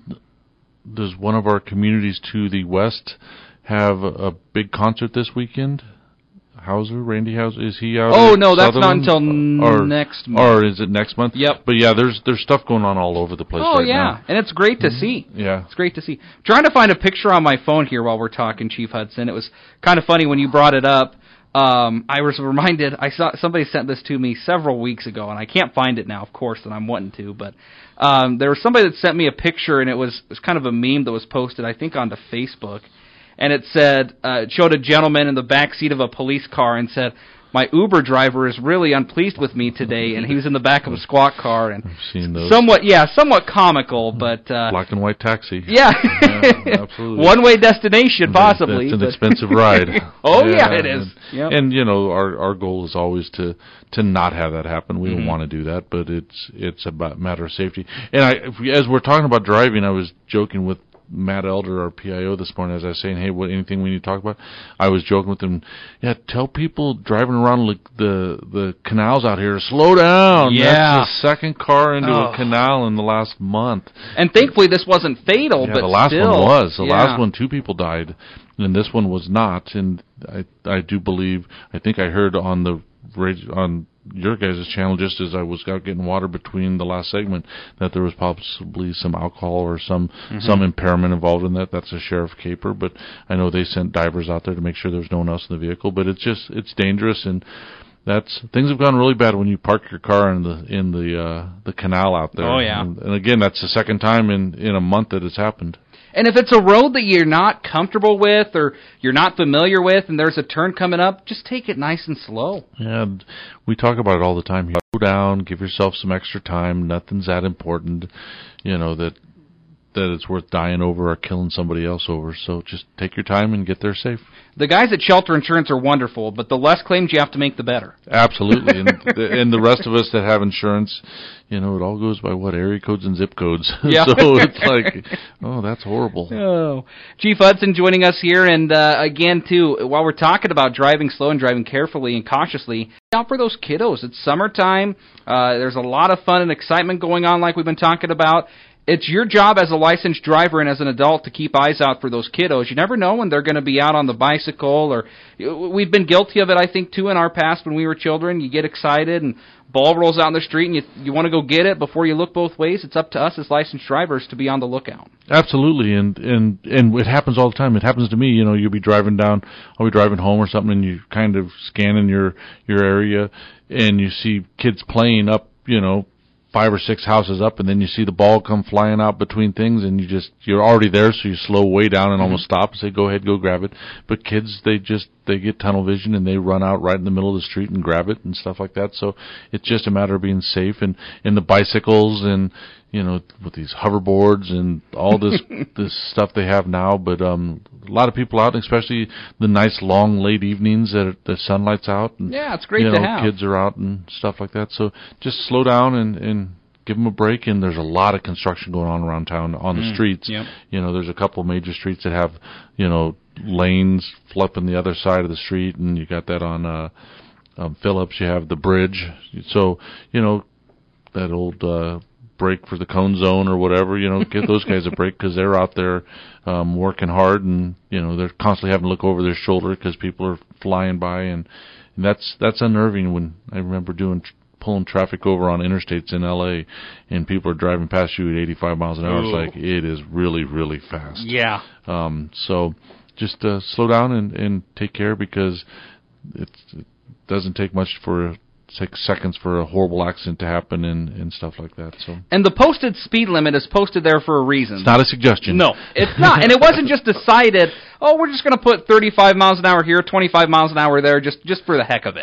does one of our communities to the west have a, a big concert this weekend? Hauser, Randy Hauser, is he out? Oh, no, that's Sutherland? not until or, next month. Or is it next month? Yep. But yeah, there's there's stuff going on all over the place Oh, right yeah, now. and it's great to see. Yeah. It's great to see. Trying to find a picture on my phone here while we're talking, Chief Hudson. It was kind of funny when you brought it up. Um, I was reminded, I saw somebody sent this to me several weeks ago, and I can't find it now, of course, and I'm wanting to, but um, there was somebody that sent me a picture, and it was, it was kind of a meme that was posted, I think, onto Facebook. And it said, uh, it showed a gentleman in the back seat of a police car and said, "My Uber driver is really unpleased with me today," and he was in the back of a squad car, and I've seen those. somewhat, yeah, somewhat comical, but uh, Black and white taxi. yeah, Yeah, absolutely. one-way destination possibly. It's an but- expensive ride. oh yeah, it is. And, Yep. and you know, our our goal is always to to not have that happen. We Mhm. don't want to do that, but it's it's a matter of safety. And I, if we, as we're talking about driving, I was joking with Matt Elder, our P I O, this morning, as I was saying, hey, what anything we need to talk about? I was joking with him, yeah, tell people driving around like the the canals out here, slow down. Yeah. That's the second car into Oh. a canal in the last month. And thankfully, this wasn't fatal. Yeah, but the last still, one was. The yeah. last one, two people died, and this one was not. And I I do believe, I think I heard on the radio, on your guys' channel, just as I was out getting water between the last segment, that there was possibly some alcohol or some Mm-hmm. some impairment involved in that. That's a sheriff caper, but I know they sent divers out there to make sure there was no one else in the vehicle. But it's just it's dangerous, and that's things have gone really bad when you park your car in the in the uh, the canal out there. Oh, yeah. and, and again, that's the second time in in a month that it's happened. And if it's a road that you're not comfortable with or you're not familiar with and there's a turn coming up, just take it nice and slow. And we talk about it all the time. Slow down, give yourself some extra time. Nothing's that important, you know, that that it's worth dying over or killing somebody else over. So just take your time and get there safe. The guys at Shelter Insurance are wonderful, but the less claims you have to make, the better. Absolutely. and, the, and the rest of us that have insurance, you know, it all goes by what, area codes and zip codes. Yeah. So it's like, oh, that's horrible. Oh, Chief Hudson joining us here, and uh, again, too, while we're talking about driving slow and driving carefully and cautiously, out for those kiddos. It's summertime. Uh, there's a lot of fun and excitement going on, like we've been talking about. It's your job as a licensed driver and as an adult to keep eyes out for those kiddos. You never know when they're going to be out on the bicycle, or we've been guilty of it, I think, too, in our past when we were children. You get excited and ball rolls out in the street and you you want to go get it before you look both ways. It's up to us as licensed drivers to be on the lookout. Absolutely, and and and it happens all the time. It happens to me. You know, you'll be driving down, I'll be driving home or something, and you kind of scanning your your area, and you see kids playing up, you know, five or six houses up, and then you see the ball come flying out between things, and you just you're already there, so you slow way down and mm-hmm. almost stop and say, "Go ahead, go grab it." But kids, they just they get tunnel vision and they run out right in the middle of the street and grab it and stuff like that. So it's just a matter of being safe, and and the bicycles and you know with these hoverboards and all this this stuff they have now. But um, a lot of people out, especially the nice long late evenings that the sunlight's out. And, yeah, it's great you know, to have. Kids are out and stuff like that. So just slow down and and give them a break. And there's a lot of construction going on around town on the mm, streets. Yep. You know, there's a couple major streets that have, you know, lanes flipping the other side of the street, and you got that on uh, um, Phillips. You have the bridge. So, you know, that old uh, break for the cone zone or whatever, you know, give those guys a break because they're out there um, working hard, and, you know, they're constantly having to look over their shoulder because people are flying by, and, and that's that's unnerving. When I remember doing pulling traffic over on interstates in L A and people are driving past you at eighty-five miles an hour. Ooh. It's like, it is really, really fast. Yeah. Um, so just uh, slow down and, and take care, because it's, it doesn't take much for six seconds for a horrible accident to happen and, and stuff like that. So. And the posted speed limit is posted there for a reason. It's not a suggestion. No, it's not. And it wasn't just decided, oh, we're just going to put thirty-five miles an hour here, twenty-five miles an hour there, just, just for the heck of it.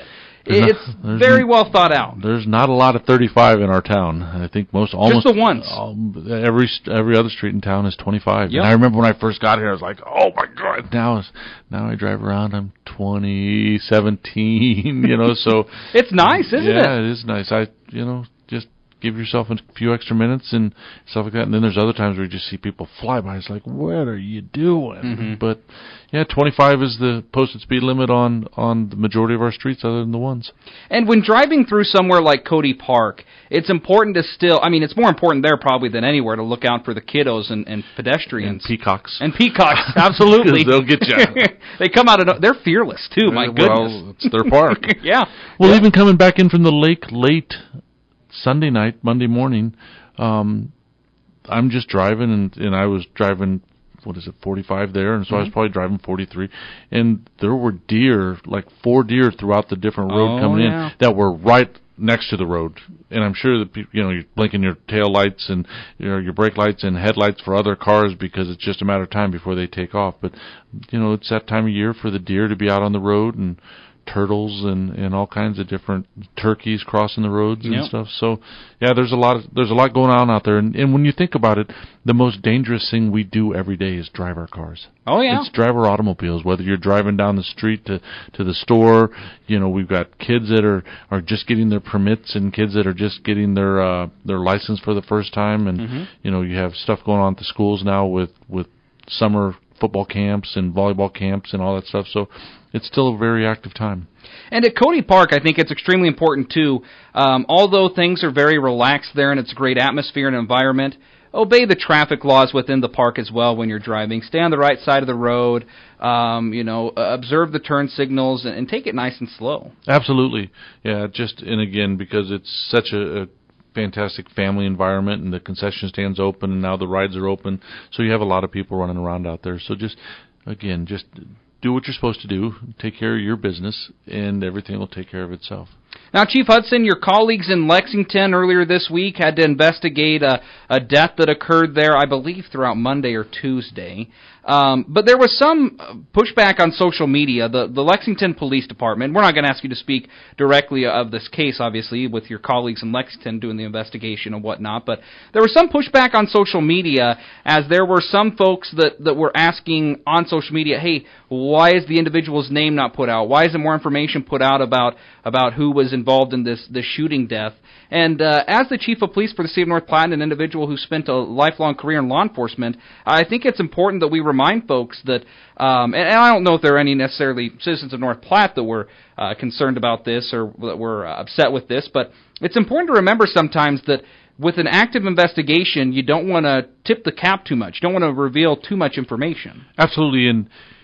There's it's not, very no, well thought out. There's not a lot of thirty-five in our town. I think most almost just the ones. Um, every every other street in town is twenty-five. Yep. And I remember when I first got here, I was like, "Oh my God!" Now, now I drive around, I'm twenty, seventeen. You know, so it's nice, isn't yeah, it? Yeah, it is nice. I, you know, just give yourself a few extra minutes and stuff like that. And then there's other times where you just see people fly by. It's like, what are you doing? Mm-hmm. But yeah, twenty-five is the posted speed limit on, on the majority of our streets other than the ones. And when driving through somewhere like Cody Park, it's important to still, I mean, it's more important there probably than anywhere to look out for the kiddos and, and pedestrians. And peacocks. And peacocks, absolutely. They'll get you. They come out of, they're fearless too, my goodness. Well, it's their park. Yeah. Well, yeah. even coming back in from the lake late Sunday night, Monday morning, um, I'm just driving, and, and I was driving, what is it, forty-five there, and so mm-hmm. I was probably driving forty-three, and there were deer, like four deer throughout the different road oh, coming yeah. in that were right next to the road. And I'm sure that, you know, you're blinking your tail lights and you know, your brake lights and headlights for other cars because it's just a matter of time before they take off. But, you know, it's that time of year for the deer to be out on the road, and turtles and, and all kinds of different turkeys crossing the roads and yep. stuff. So yeah, there's a lot of, there's a lot going on out there. And, and when you think about it, the most dangerous thing we do every day is drive our cars. Oh yeah. It's drive our automobiles, whether you're driving down the street to, to the store. You know, we've got kids that are, are just getting their permits and kids that are just getting their, uh, their license for the first time. And, mm-hmm. you know, you have stuff going on at the schools now with, with summer football camps and volleyball camps and all that stuff. So it's still a very active time. And at Cody Park, I think it's extremely important, too. Um, although things are very relaxed there and it's a great atmosphere and environment, obey the traffic laws within the park as well when you're driving. Stay on the right side of the road, um, you know, uh, observe the turn signals, and, and take it nice and slow. Absolutely. Yeah, just, and again, because it's such a, a fantastic family environment, and the concession stand's open, and now the rides are open, so you have a lot of people running around out there. So just, again, just do what you're supposed to do, take care of your business, and everything will take care of itself. Now, Chief Hudson, your colleagues in Lexington earlier this week had to investigate a, a death that occurred there, I believe, throughout Monday or Tuesday. Um, but there was some pushback on social media. The, the Lexington Police Department, we're not going to ask you to speak directly of this case, obviously, with your colleagues in Lexington doing the investigation and whatnot, but there was some pushback on social media as there were some folks that, that were asking on social media, hey, why is the individual's name not put out? Why isn't more information put out about, about who was involved in this, this shooting death? And uh, as the Chief of Police for the City of North Platte and an individual who spent a lifelong career in law enforcement, I think it's important that we remind folks that, um, and, and I don't know if there are any necessarily citizens of North Platte that were uh, concerned about this or that were uh, upset with this, but it's important to remember sometimes that with an active investigation, you don't want to tip the cap too much. You don't want to reveal too much information. Absolutely, and,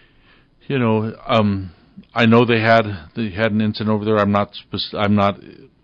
you know, um, I know they had they had an incident over there. I'm not spec- I'm not...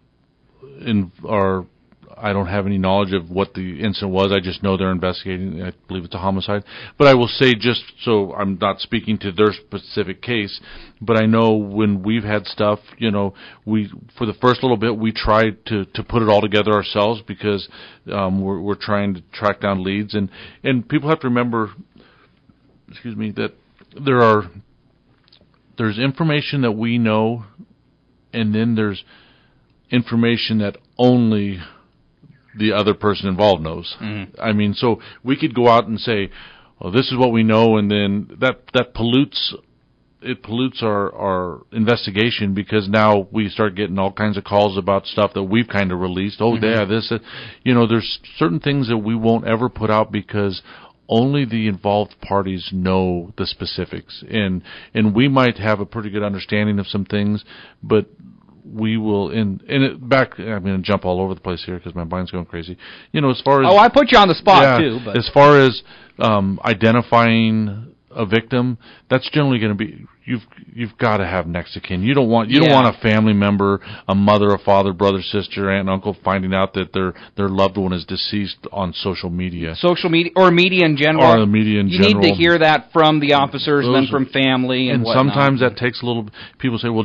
In, or I don't have any knowledge of what the incident was. I just know they're investigating. I believe it's a homicide. But I will say, just so I'm not speaking to their specific case, but I know when we've had stuff, you know, we for the first little bit we tried to, to put it all together ourselves because um, we're we're trying to track down leads, and and people have to remember, excuse me, that there are there's information that we know, and then there's information that only the other person involved knows. Mm-hmm. I mean, so we could go out and say, well, this is what we know, and then that, that pollutes, it pollutes our, our investigation because now we start getting all kinds of calls about stuff that we've kind of released. Oh, mm-hmm. yeah, this, uh, you know, there's certain things that we won't ever put out because only the involved parties know the specifics. And, and we might have a pretty good understanding of some things, but we will, in, in it back, I'm going to jump all over the place here because my mind's going crazy. You know, as far as... Oh, I put you on the spot, yeah, too. But. As far as um, identifying a victim, that's generally going to be, you've you've got to have next of kin. You don't want, you yeah. don't want a family member, a mother, a father, brother, sister, aunt, and uncle finding out that their, their loved one is deceased on social media. Social media, or media in general. Or the media in you general. You need to hear that from the officers Those, and then from family and And whatnot. sometimes that takes a little, people say, well, just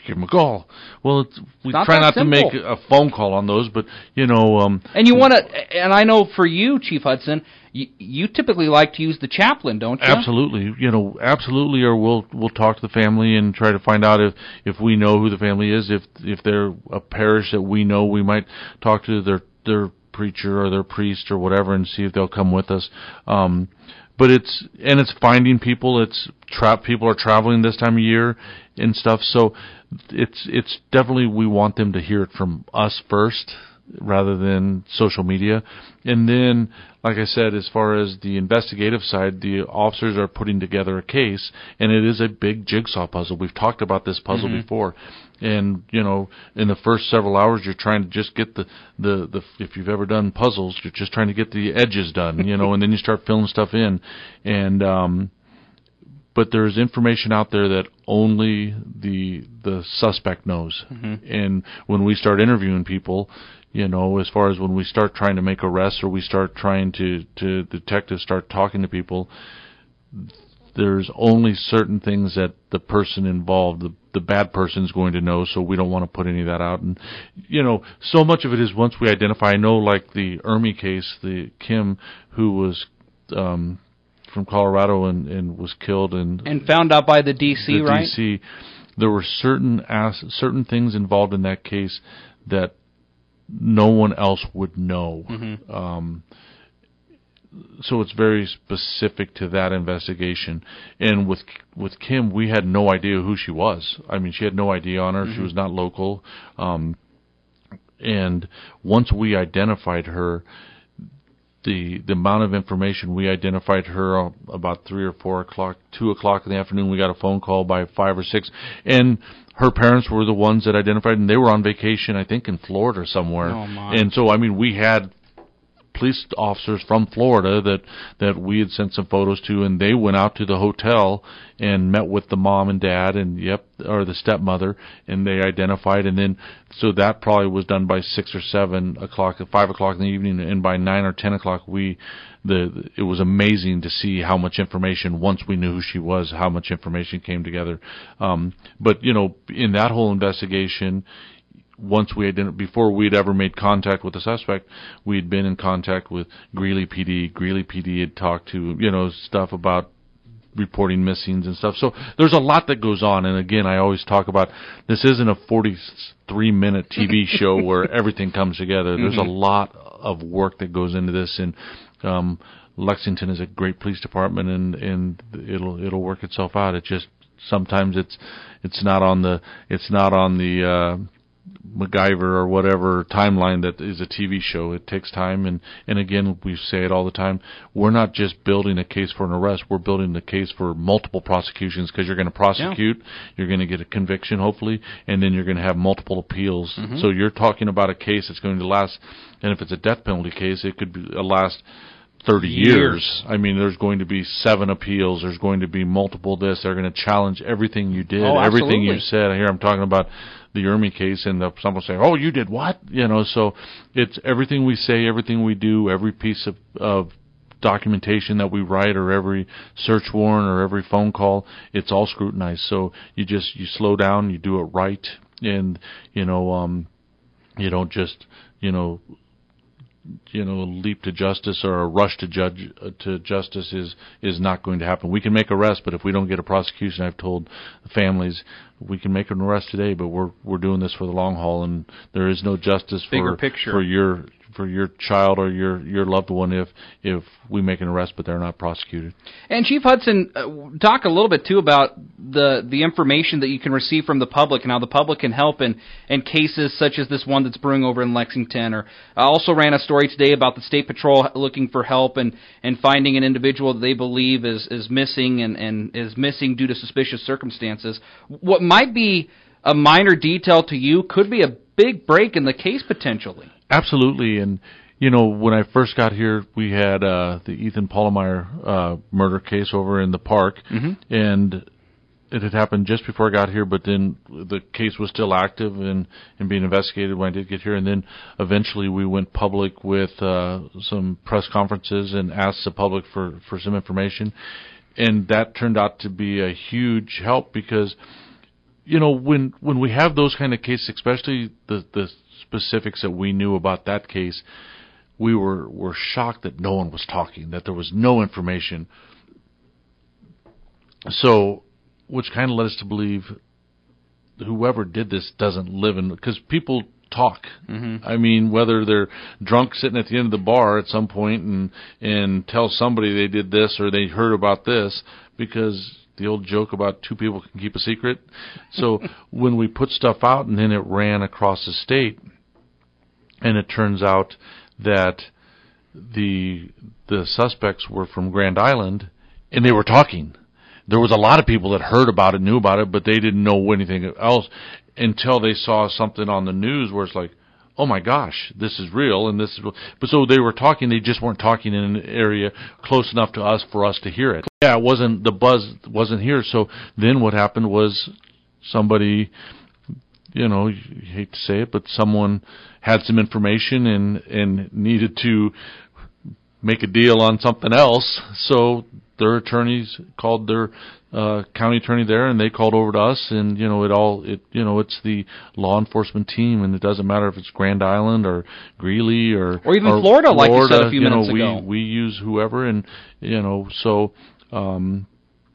give him a call. Well, it's, we Not try that not simple. to make a phone call on those, but, you know... Um, and you want to, and I know for you, Chief Hudson, you, you typically like to use the chaplain, don't you? Absolutely. You know, absolutely, or we'll we'll talk to the family and try to find out if, if we know who the family is. If if they're a parish that we know, we might talk to their, their preacher or their priest or whatever and see if they'll come with us. Um, but it's, and it's finding people, it's, tra- people are traveling this time of year and stuff, so it's it's definitely, we want them to hear it from us first rather than social media. And then, like I said, as far as the investigative side, the officers are putting together a case, and it is a big jigsaw puzzle. We've talked about this puzzle mm-hmm. before. And, you know, in the first several hours, you're trying to just get the, the, the, if you've ever done puzzles, you're just trying to get the edges done, you know, and then you start filling stuff in. And, um, but there's information out there that only the the suspect knows. Mm-hmm. And when we start interviewing people, you know, as far as when we start trying to make arrests or we start trying to, to detectives start talking to people, there's only certain things that the person involved, the, the bad person, is going to know, so we don't want to put any of that out. And, you know, so much of it is once we identify, I know like the Ermey case, the Kim, who was... Um, from Colorado and, and was killed and and found out by the D C, the right? D C. There were certain as, certain things involved in that case that no one else would know. Mm-hmm. Um, so it's very specific to that investigation. And with with Kim, we had no idea who she was. I mean, she had no idea on her. Mm-hmm. She was not local. Um, and once we identified her, The, the amount of information, we identified her about three or four o'clock, two o'clock in the afternoon. We got a phone call by five or six, and her parents were the ones that identified, and they were on vacation, I think, in Florida somewhere. Oh my. And so, I mean, we had police officers from Florida that that we had sent some photos to, and they went out to the hotel and met with the mom and dad and yep or the stepmother, and they identified. And then so that probably was done by six or seven o'clock, five o'clock in the evening, and by nine or ten o'clock we the it was amazing to see how much information, once we knew who she was, how much information came together. Um, but you know, in that whole investigation, once we had, before we'd ever made contact with the suspect, we'd been in contact with Greeley P D. Greeley P D had talked to, you know, stuff about reporting missings and stuff. So there's a lot that goes on. And again, I always talk about, this isn't a forty-three minute T V show where everything comes together. There's mm-hmm. a lot of work that goes into this. And, um, Lexington is a great police department, and, and it'll, it'll work itself out. It just, sometimes it's, it's not on the, it's not on the, uh, MacGyver or whatever timeline that is a T V show. It takes time, and, and again, we say it all the time, we're not just building a case for an arrest, we're building the case for multiple prosecutions, because you're going to prosecute, yeah. you're going to get a conviction, hopefully, and then you're going to have multiple appeals. Mm-hmm. So you're talking about a case that's going to last, and if it's a death penalty case, it could be, uh, last thirty years. years. I mean, there's going to be seven appeals, there's going to be multiple this, they're going to challenge everything you did, oh, everything you said. Here I'm talking about the Ermey case, and the, someone saying, "Oh, you did what?" You know, so it's everything we say, everything we do, every piece of, of documentation that we write, or every search warrant, or every phone call. It's all scrutinized. So you just you slow down, you do it right, and you know, um, you don't just you know. you know, leap to justice or a rush to judge uh, to justice is is not going to happen. We can make arrests, but if we don't get a prosecution, I've told the families, we can make an arrest today, but we're we're doing this for the long haul, and there is no justice Bigger for picture. for your for your child or your your loved one if if we make an arrest but they're not prosecuted. And Chief Hudson, uh, talk a little bit too about the the information that you can receive from the public and how the public can help in, in cases such as this one that's brewing over in Lexington. Or I also ran a story today about the State Patrol looking for help and, and finding an individual that they believe is, is missing and, and is missing due to suspicious circumstances. What might be a minor detail to you could be a big break in the case potentially. Absolutely. And, you know, when I first got here, we had uh, the Ethan Polomeyer uh, murder case over in the park, mm-hmm. and it had happened just before I got here, but then the case was still active and, and being investigated when I did get here. And then eventually we went public with uh, some press conferences and asked the public for, for some information. And that turned out to be a huge help, because you know, when when we have those kind of cases, especially the the specifics that we knew about that case, we were were shocked that no one was talking, that there was no information. So, which kind of led us to believe whoever did this doesn't live in, because people talk. Mm-hmm. I mean, whether they're drunk sitting at the end of the bar at some point and and tell somebody they did this or they heard about this, because the old joke about two people can keep a secret. So when we put stuff out and then it ran across the state, and it turns out that the the suspects were from Grand Island and they were talking. There was a lot of people that heard about it, knew about it, but they didn't know anything else until they saw something on the news where it's like, oh my gosh, this is real, and this is real. But so they were talking, they just weren't talking in an area close enough to us for us to hear it. Yeah, it wasn't, the buzz wasn't here. So then what happened was somebody, you know, you hate to say it, but someone had some information and, and needed to make a deal on something else. So their attorneys called their uh, county attorney there, and they called over to us, and you know it all it you know it's the law enforcement team, and it doesn't matter if it's Grand Island or Greeley or or even or Florida, like Florida, you said a few you minutes know, we, ago. We use whoever, and you know so um,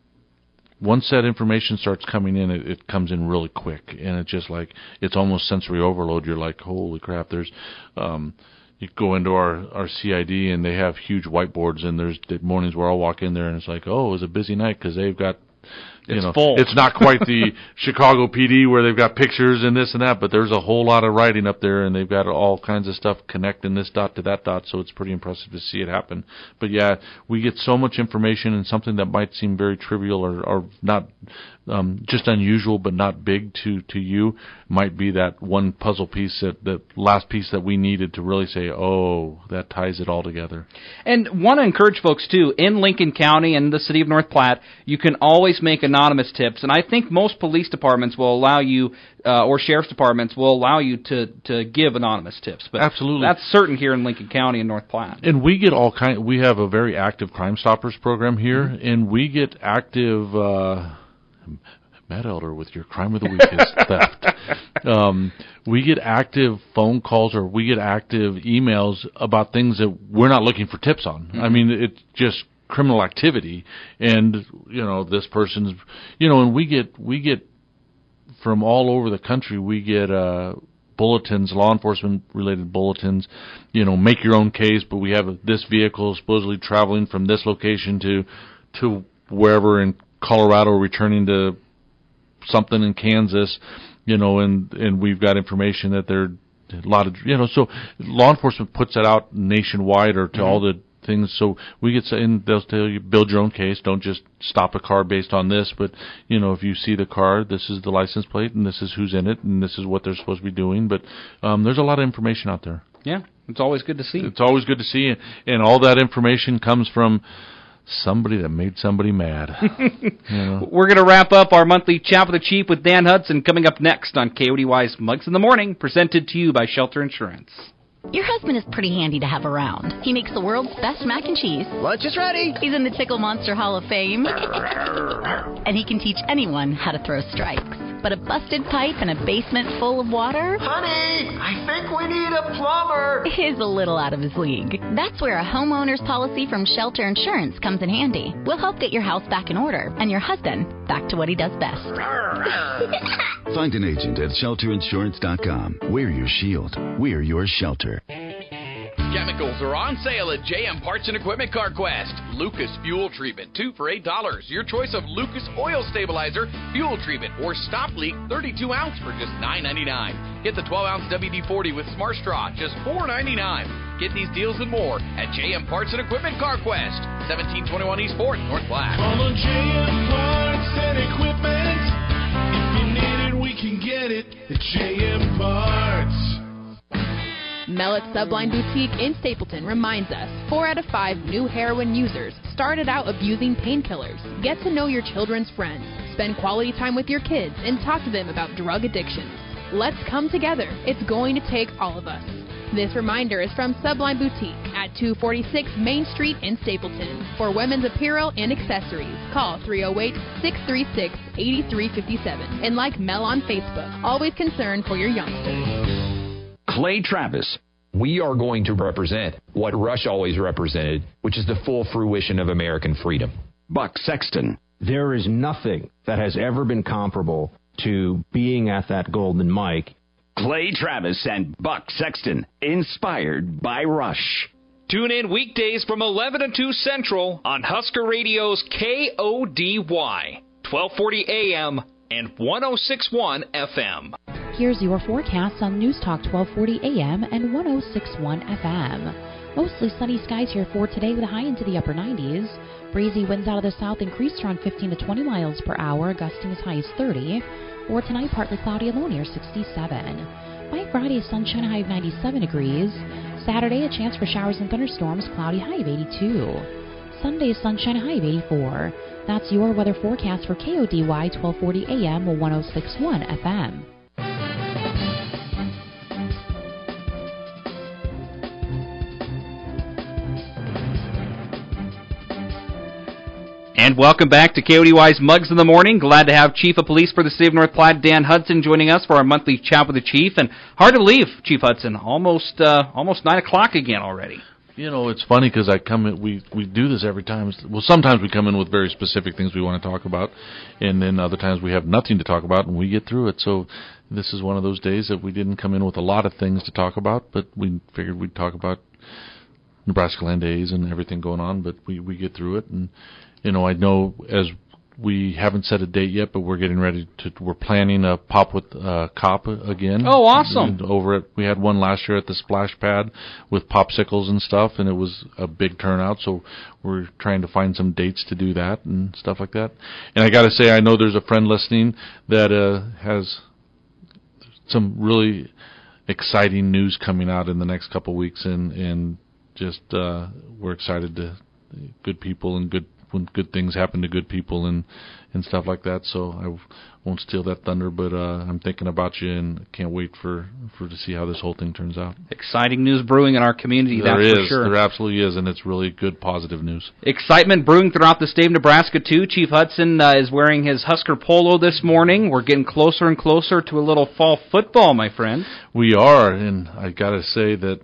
once that information starts coming in, it, it comes in really quick, and it's just like it's almost sensory overload. You're like, holy crap! There's um, You go into our, our C I D, and they have huge whiteboards, and there's the mornings where I'll walk in there, and it's like, oh, it was a busy night because they've got, you it's know, full. It's not quite the Chicago P D where they've got pictures and this and that, but there's a whole lot of writing up there, and they've got all kinds of stuff connecting this dot to that dot, so it's pretty impressive to see it happen. But yeah, we get so much information, and something that might seem very trivial or, or not um, just unusual but not big to, to you might be that one puzzle piece, that, that last piece that we needed to really say, oh, that ties it all together. And want to encourage folks, too, in Lincoln County and the city of North Platte, you can always make anonymous tips. And I think most police departments will allow you, uh, or sheriff's departments will allow you to, to give anonymous tips. But absolutely, that's certain here in Lincoln County and North Platte. And we get all kind. We have a very active Crime Stoppers program here, mm-hmm. and we get active. Uh, Matt Elder with your crime of the week is theft. Um, we get active phone calls, or we get active emails about things that we're not looking for tips on. Mm-hmm. I mean, it's just criminal activity, and you know, this person's, you know, and we get we get from all over the country. We get uh, bulletins, law enforcement related bulletins. You know, make your own case, but we have this vehicle supposedly traveling from this location to to wherever in Colorado, returning to something in Kansas, you know, and, and we've got information that there are a lot of, you know, so law enforcement puts that out nationwide or to mm-hmm. all the things. So we get, and they'll tell you, build your own case. Don't just stop a car based on this, but, you know, if you see the car, this is the license plate and this is who's in it and this is what they're supposed to be doing. But um, there's a lot of information out there. Yeah, it's always good to see. It's always good to see. And, and all that information comes from somebody that made somebody mad. You know? We're going to wrap up our monthly Chat with the Chief with Dan Hudson coming up next on K O D Y's Mugs in the Morning, presented to you by Shelter Insurance. Your husband is pretty handy to have around. He makes the world's best mac and cheese. Lunch is ready. He's in the Tickle Monster Hall of Fame. And he can teach anyone how to throw strikes. But a busted pipe and a basement full of water? Honey, I think we need a plumber. Is a little out of his league. That's where a homeowner's policy from Shelter Insurance comes in handy. We'll help get your house back in order and your husband back to what he does best. Find an agent at shelter insurance dot com. We're your shield. We're your shelter. Chemicals are on sale at J M Parts and Equipment CarQuest. Lucas Fuel Treatment, two for eight dollars. Your choice of Lucas Oil Stabilizer, Fuel Treatment, or Stop Leak, thirty-two ounce for just nine ninety-nine. Get the twelve ounce W D forty with Smart Straw, just four ninety-nine. Get these deals and more at J M Parts and Equipment CarQuest, seventeen twenty-one East Fourth, North Platte. Follow J M Parts and Equipment. If you need it, we can get it at J M Parts. Mellett Subline Boutique in Stapleton reminds us four out of five new heroin users started out abusing painkillers. Get to know your children's friends, spend quality time with your kids, and talk to them about drug addictions. Let's come together. It's going to take all of us. This reminder is from Subline Boutique at at two forty-six Main Street in Stapleton. For women's apparel and accessories, call three oh eight, six three six, eight three five seven. And like Mel on Facebook, always concerned for your youngsters. Clay Travis. We are going to represent what Rush always represented, which is the full fruition of American freedom. Buck Sexton. There is nothing that has ever been comparable to being at that golden mic. Clay Travis and Buck Sexton, inspired by Rush. Tune in weekdays from eleven to two Central on Husker Radio's K O D Y, twelve forty A M and one oh six point one F M. Here's your forecast on News Talk twelve forty A M and one oh six point one F M. Mostly sunny skies here for today with a high into the upper nineties. Breezy winds out of the south increase around fifteen to twenty miles per hour, gusting as high as thirty. For tonight, partly cloudy and low near sixty-seven. By Friday, sunshine, high of ninety-seven degrees. Saturday, a chance for showers and thunderstorms, cloudy, high of eighty-two. Sunday, sunshine, high of eighty-four. That's your weather forecast for K O D Y twelve forty A M one oh six point one F M. And welcome back to K O D Y's Mugs in the Morning. Glad to have Chief of Police for the City of North Platte, Dan Hudson, joining us for our monthly chat with the Chief. And hard to believe, Chief Hudson, almost uh, almost nine o'clock again already. You know, it's funny because I come in, we, we do this every time. Well, sometimes we come in with very specific things we want to talk about, and then other times we have nothing to talk about, and we get through it. So this is one of those days that we didn't come in with a lot of things to talk about, but we figured we'd talk about Nebraska Land Days and everything going on, but we, we get through it. And you know, I know as we haven't set a date yet, but we're getting ready to, we're planning a Pop with uh, Cop again. Oh, awesome. And over at, we had one last year at the Splash Pad with popsicles and stuff, and it was a big turnout, so we're trying to find some dates to do that and stuff like that. And I got to say, I know there's a friend listening that uh, has some really exciting news coming out in the next couple of weeks, and, and just uh, we're excited to, good people and good when good things happen to good people and, and stuff like that. So I won't steal that thunder, but uh, I'm thinking about you and can't wait for, for to see how this whole thing turns out. Exciting news brewing in our community, there that's is, for sure. There absolutely is, and it's really good, positive news. Excitement brewing throughout the state of Nebraska, too. Chief Hudson uh, is wearing his Husker polo this morning. We're getting closer and closer to a little fall football, my friend. We are, and I got to say that,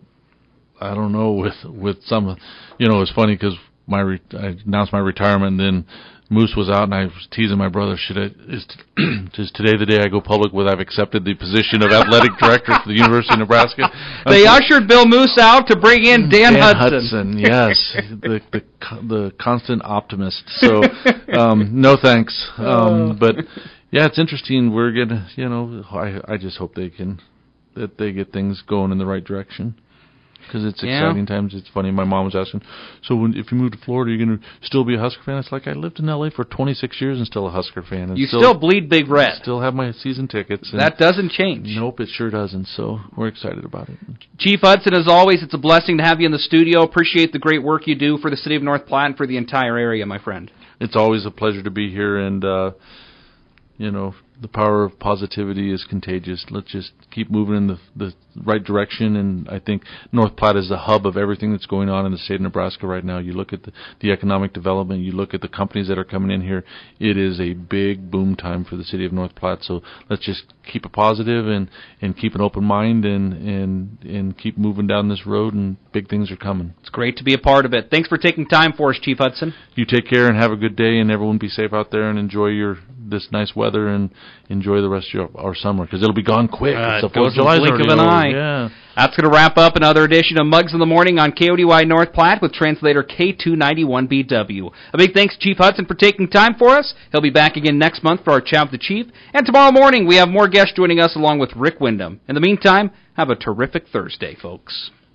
I don't know, with, with some, you know, it's funny because My re- I announced my retirement, and then Moose was out, and I was teasing my brother, should I, is, t- is today the day I go public with I've accepted the position of athletic director for the University of Nebraska? They um, ushered Bill Moose out to bring in Dan, Dan Hudson. Hudson, yes, the, the the constant optimist. So, um, no thanks. Um, but, yeah, it's interesting. We're gonna, you know, I, I just hope they can, that they get things going in the right direction. Because it's exciting yeah. times. It's funny. My mom was asking, so when, if you move to Florida, you're going to still be a Husker fan? It's like I lived in L A for twenty-six years and still a Husker fan. And you still, still bleed Big Red. Still have my season tickets. And that doesn't change. Nope, it sure doesn't. So we're excited about it. Chief Hudson, as always, it's a blessing to have you in the studio. Appreciate the great work you do for the city of North Platte and for the entire area, my friend. It's always a pleasure to be here, and, uh, you know, the power of positivity is contagious. Let's just keep moving in the, the right direction, and I think North Platte is the hub of everything that's going on in the state of Nebraska right now. You look at the, the economic development, you look at the companies that are coming in here. It is a big boom time for the city of North Platte, so let's just keep it positive and, and keep an open mind and, and, and keep moving down this road, and big things are coming. It's great to be a part of it. Thanks for taking time for us, Chief Hudson. You take care and have a good day, and everyone be safe out there and enjoy your this nice weather and enjoy the rest of your, our summer, because it'll be gone quick. Uh, it's it goes in the blink of an eye. Yeah. That's going to wrap up another edition of Mugs in the Morning on K O D Y North Platte with translator K two ninety-one B W. A big thanks to Chief Hudson for taking time for us. He'll be back again next month for our chat with the Chief. And tomorrow morning we have more guests joining us along with Rick Wyndham. In the meantime, have a terrific Thursday, folks.